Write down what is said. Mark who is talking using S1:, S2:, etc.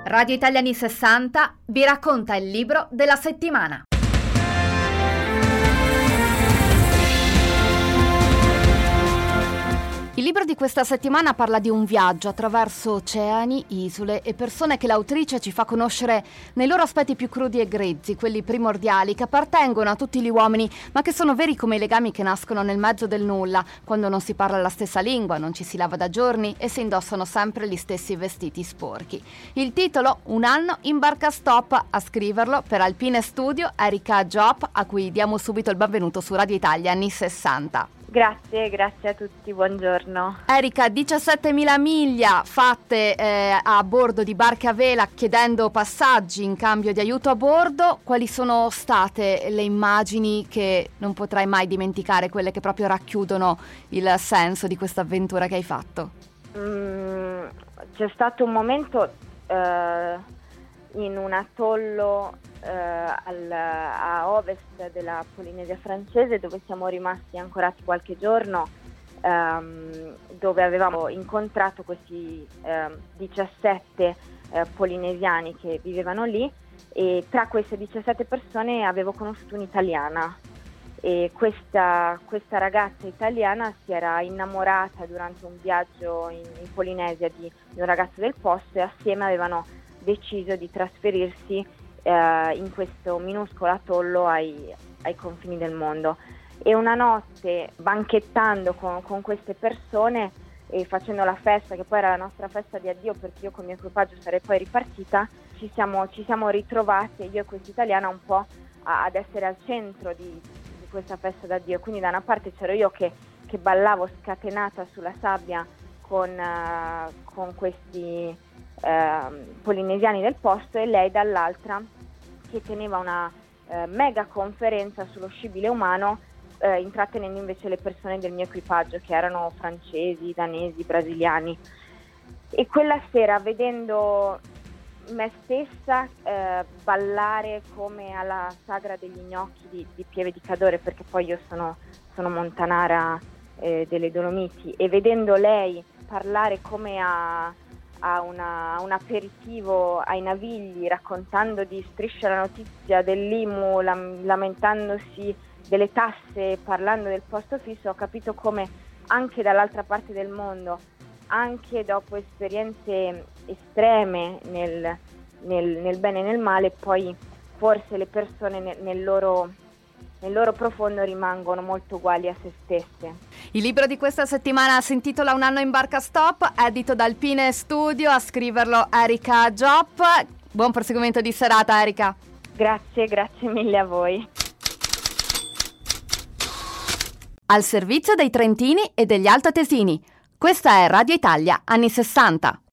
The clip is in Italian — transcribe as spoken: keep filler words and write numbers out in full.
S1: Radio Italia anni sessanta vi racconta il libro della settimana. Il libro di questa settimana parla di un viaggio attraverso oceani, isole e persone che l'autrice ci fa conoscere nei loro aspetti più crudi e grezzi, quelli primordiali che appartengono a tutti gli uomini, ma che sono veri come i legami che nascono nel mezzo del nulla, quando non si parla la stessa lingua, non ci si lava da giorni e si indossano sempre gli stessi vestiti sporchi. Il titolo, Un anno in barca stop. A scriverlo per Alpine Studio, Erika Giop, a cui diamo subito il benvenuto su Radio Italia anni sessanta.
S2: Grazie, grazie a tutti, buongiorno.
S1: Erika, diciassettemila miglia fatte eh, a bordo di barche a vela chiedendo passaggi in cambio di aiuto a bordo. Quali sono state le immagini che non potrai mai dimenticare, quelle che proprio racchiudono il senso di questa avventura che hai fatto?
S2: Mm, c'è stato un momento eh, in un atollo eh, al, a ovest della Polinesia francese, dove siamo rimasti ancorati qualche giorno, ehm, dove avevamo incontrato questi eh, diciassette eh, polinesiani che vivevano lì, e tra queste diciassette persone avevo conosciuto un'italiana, e questa, questa ragazza italiana si era innamorata durante un viaggio in, in Polinesia di, di un ragazzo del posto, e assieme avevano deciso di trasferirsi eh, in questo minuscolo atollo ai, ai confini del mondo. E una notte, banchettando con, con queste persone e facendo la festa, che poi era la nostra festa di addio, perché io con il mio equipaggio sarei poi ripartita, ci siamo, ci siamo ritrovate, io e questa italiana, un po' a, ad essere al centro di, di questa festa d'addio. Quindi da una parte c'ero io che, che ballavo scatenata sulla sabbia con, uh, con questi Uh, polinesiani del posto, e lei dall'altra che teneva una uh, mega conferenza sullo scibile umano, uh, intrattenendo invece le persone del mio equipaggio, che erano francesi, danesi, brasiliani. E quella sera, vedendo me stessa uh, ballare come alla sagra degli gnocchi di, di Pieve di Cadore, perché poi io sono, sono montanara eh, delle Dolomiti, e vedendo lei parlare come a a una, un aperitivo ai Navigli, raccontando di Striscia la Notizia, dell'I M U, lam, lamentandosi delle tasse, parlando del posto fisso, ho capito come anche dall'altra parte del mondo, anche dopo esperienze estreme nel, nel, nel bene e nel male, poi forse le persone nel, nel loro nel loro profondo rimangono molto uguali a se stesse.
S1: Il libro di questa settimana si intitola Un anno in barca stop, edito da Alpine Studio. A scriverlo Erika Giop. Buon proseguimento di serata, Erika.
S2: Grazie, grazie mille a voi.
S1: Al servizio dei trentini e degli altoatesini. Questa è Radio Italia anni sessanta.